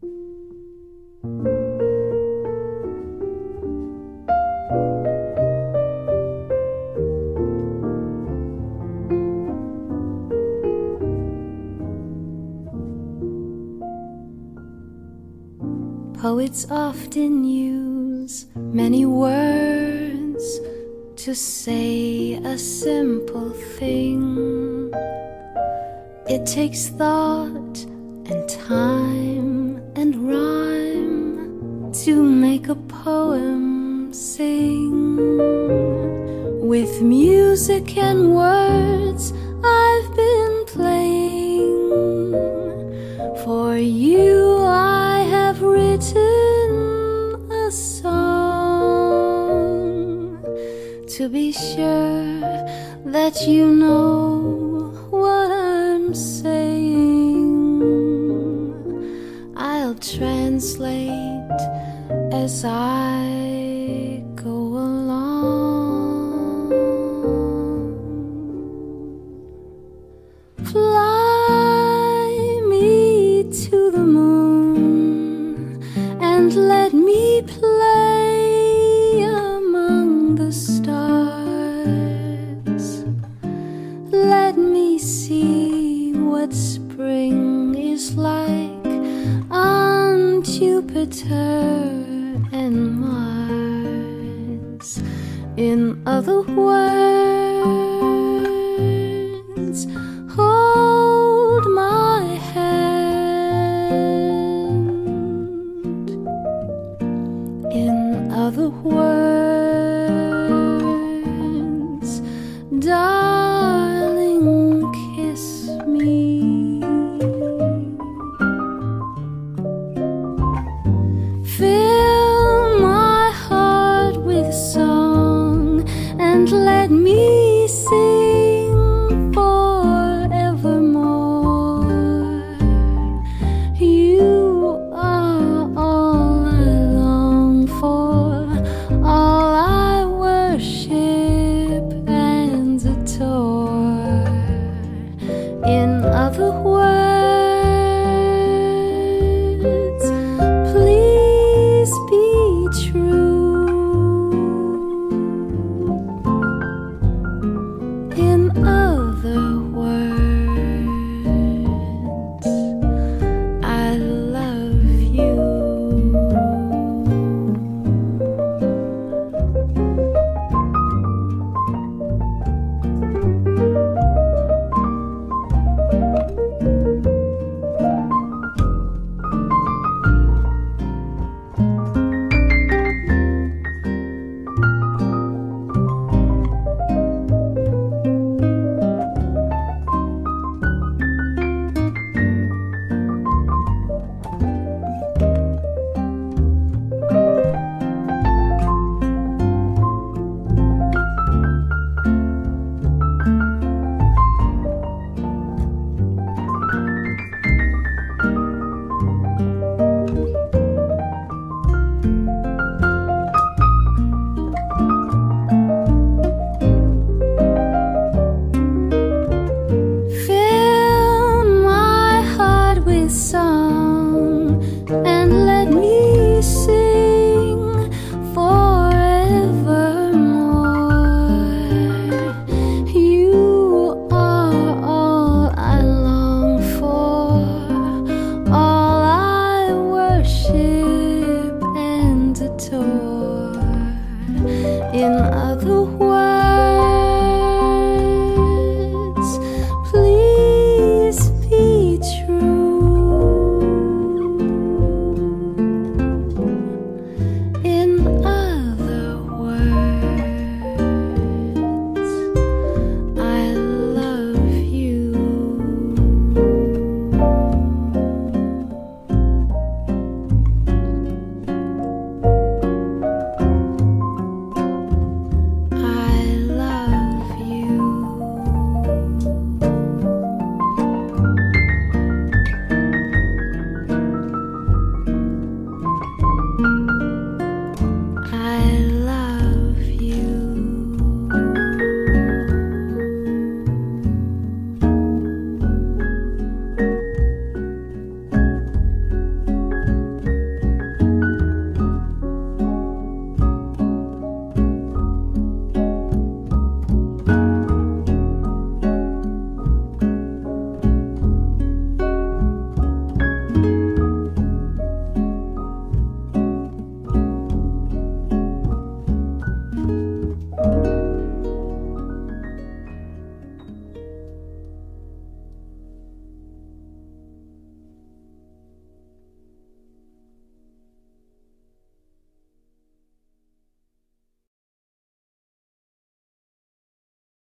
Poets often use many words to say a simple thing. It takes thought and time and rhyme to make a poem sing. With music and words I've been playing. For you I have written a song, to be sure that you know what I'm saying. I'll translate as I go along. Fly me to the moon and let me play among the stars. Let me see what spring is like on Jupiter and Mars. In other words,